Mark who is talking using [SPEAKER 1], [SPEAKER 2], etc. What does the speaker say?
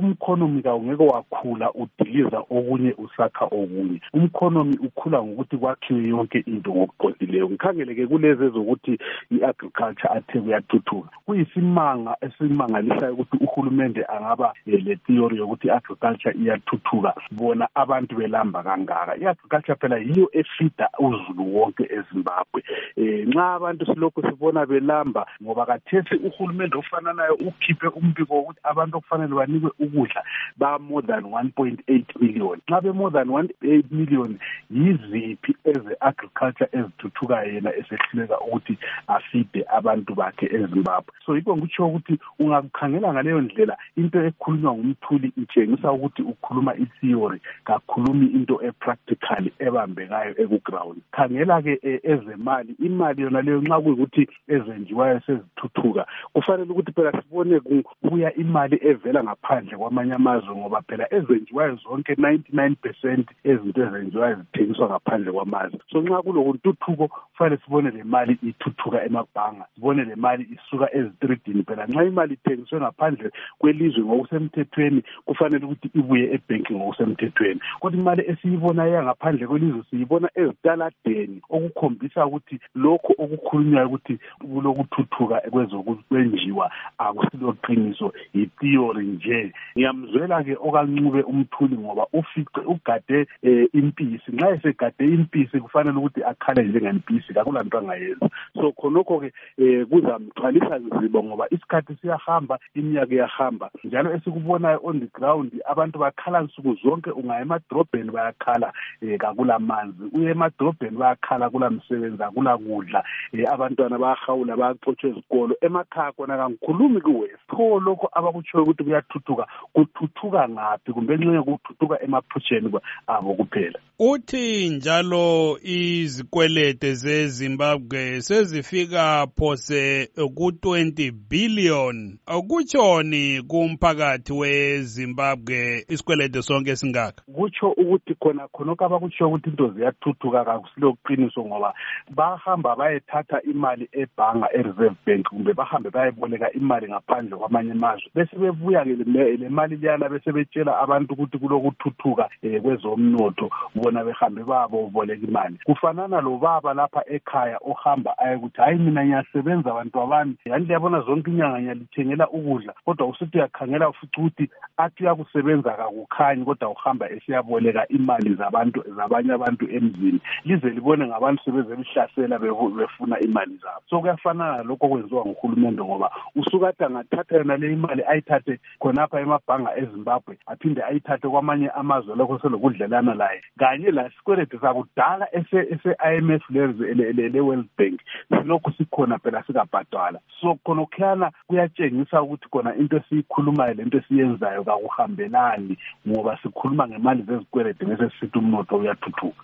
[SPEAKER 1] umkhonomi kawungeke wakhula udiliza okunye usakha okunye. Umkhonomi ukhula ngokuthi kwakhiwe yonke into ngokuqondileyo. Ngikhangeleke kulezi ezokuthi i-agriculture athe kuyathuthuka. Kuyisimanga esimangalisayo ukuthi uhulumende angaba le theory yokuthi i-agriculture iyathuthuka bona abantu belamba kangaka. I-agriculture phela yiyo efida uzulu wonke eZimbabwe. Nxa abantu silokho sibona belamba ngoba kathesi uhulumende ofananayo ukhiphe umbiko ukuthi abantu okufanele banikwe ukudla ba more than 1.8 million. Nxa be more than 1.8 million yiziphi eze-agriculture ezithuthuka yena esehluleka ukuthi afide abantu bakhe eZimbabwe. So yikho ngikutsho ukuthi ungakukhangela ngaleyo ndlela into ekhulunywa ngumthuli itshengisa ukuthi ukhuluma i-theory kakhulumi into e-practical ebambekayo ekuground. Khangela ke ezemali, imali yona leyo nxa kuyikuthi ezenjiwayo sezithuthuka kufanele ukuthi phela sibone kubuya imali evela ngaphandle kwamanye amazwe ngoba phela ezenjiwayo zonke 99% ezinto ezenjiwayo zithengiswa ngaphandle kwamazwe. So nxa kulokuntuthuko kufanele sibone le mali ithuthuka emabhanga, sibone le mali isuka ezitradini. Phela nxa imali ithengiswe ngaphandle kwelizwe ngokusemthethweni kufanele ukuthi ibuye ebhenki ngokusemthethweni. Kodwa imali esiyibona yangaphandle kwelizwe siyibona ezitaladeni okukhombisa ukuthi lokho okukhulunywayo ukuthi kulokuthuthuka kwezokwenjiwa akusilo qiniso, i-theory nje. Ngiyamzwela ke okaNcube umthuli ngoba ugade impisi. Nxa esegade impisi kufanele ukuthi akhale njengempisi, akulanto angayenza. So khonokho ke kuzamthwalisa nzima ngoba isikhathi siyahamba, iminyaka iyahamba. Njalo esikubonayo on the ground abantu bakhala nsuku zonke, ungaya emadrobheni bayakhala kakulamanzi, uye emadrobheni bayakhala kulamsebenzi, akulakudla, abantwana bayahawula bayaxotshwa ezikolo. Emakhaya kona kangikhulumi kuwest. Pho lokho abakutshoyo ukuthi kuyathuthuka, kuthuthuka ngaphi kumbe nxa kuthuthuka emaphutsheni abo kuphela.
[SPEAKER 2] Uthi njalo izikwelede zeZimbabwe sezifika phose ku-20 billion. Akutshoni kumphakathi weZimbabwe isikwelede sonke singaka?
[SPEAKER 1] Kutsho ukuthi khonokho abakutsho ukuthi into ziyathuthuka kakusilo qiniso ngoba bahamba bayethatha imali ebhanga eReserve Bank kumbe bahambe bayeboleka imali ngaphandle kwamanye amazwe bese bebuya le mali liyana bese betshela abantu ukuthi kulokuthuthuka kwezomnotho, bona behambe baboleka imali. Kufanana lo baba lapha ekhaya ohamba ayekuthi hayi mina ngiyasebenza abantu abami, yani liyabona zonke inyanga ngiyalithengela ukudla, kodwa usithi uyakhangela ufica ukuthi athi uyakusebenza kakukhanyi kodwa uhamba esiyaboleka imali zabantu zabanye abantu emzini lize libone ngabantu sebeze bihlasela befuna imali zabo. So kuyafanana lokho kwenziwa nguhulumende ngoba usukade angathatha yona le imali ayithathe khonapha emabhanga eZimbabwe aphinde ayithathe kwamanye amazwe lokho selokudlelana laye kanye la sikwelede sakudala ese-IMF le-World Bank silokhu sikhona phela sikabhadala. So khonokhuyana kuyatshengisa ukuthi khona into esiyikhulumayo lento esiyenzayo kakuhambelani ngoba sikhuluma ngemali zezikwelede bese sithi umnotho uyathuthuka.